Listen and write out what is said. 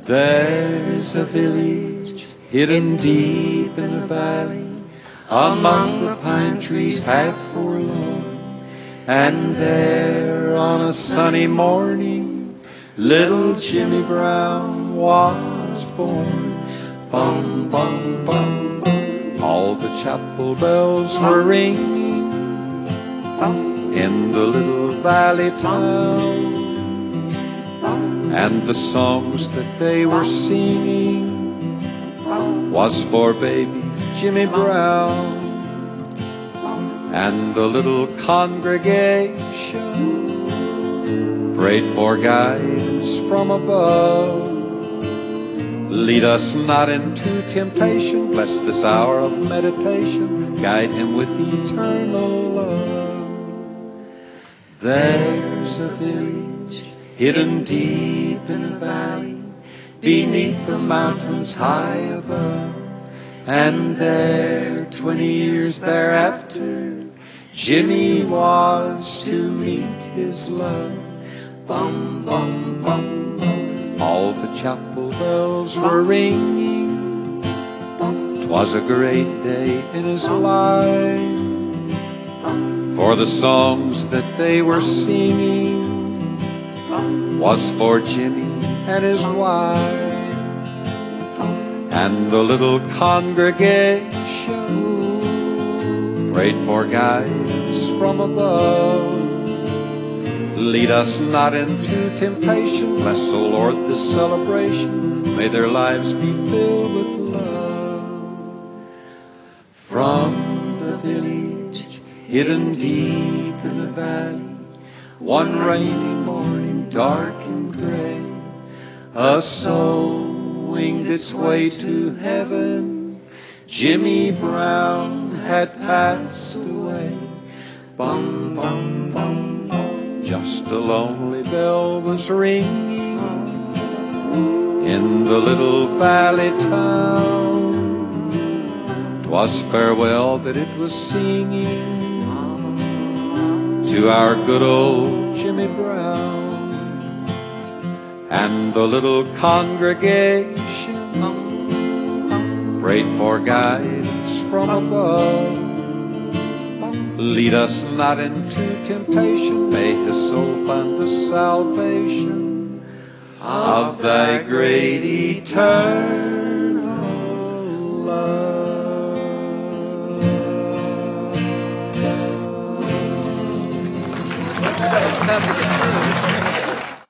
There's a village hidden deep in a valley, among the pine trees half forlorn. And there on a sunny morning, little Jimmy Brown was born. Bum, bum, bum, bum. All the chapel bells were ringing in the little valley town, and the songs that they were singing was for baby Jimmy Brown. And the little congregation prayed for guidance from above. Lead us not into temptation, bless this hour of meditation, guide him with eternal love. There's a village hidden deep in a valley, beneath the mountains high above. And there, 20 years thereafter, Jimmy was to meet his love. Bum, bum, bum, bum. All the chapel bells were ringing. 'Twas a great day in his life, for the songs that they were singing was for Jimmy and his wife. And the little congregation prayed for guidance from above. Lead us not into temptation, bless, O Lord, this celebration, may their lives be filled with love. From the village hidden deep in the valley, one rainy morning, dark and gray, a soul winged its way to heaven. Jimmy Brown had passed away. Bum, bum, bum, bum. Just a lonely bell was ringing in the little valley town. 'Twas farewell that it was singing to our good old Jimmy Brown. And the little congregation prayed for guidance from above. Lead us not into temptation, may his soul find the salvation of thy great eternal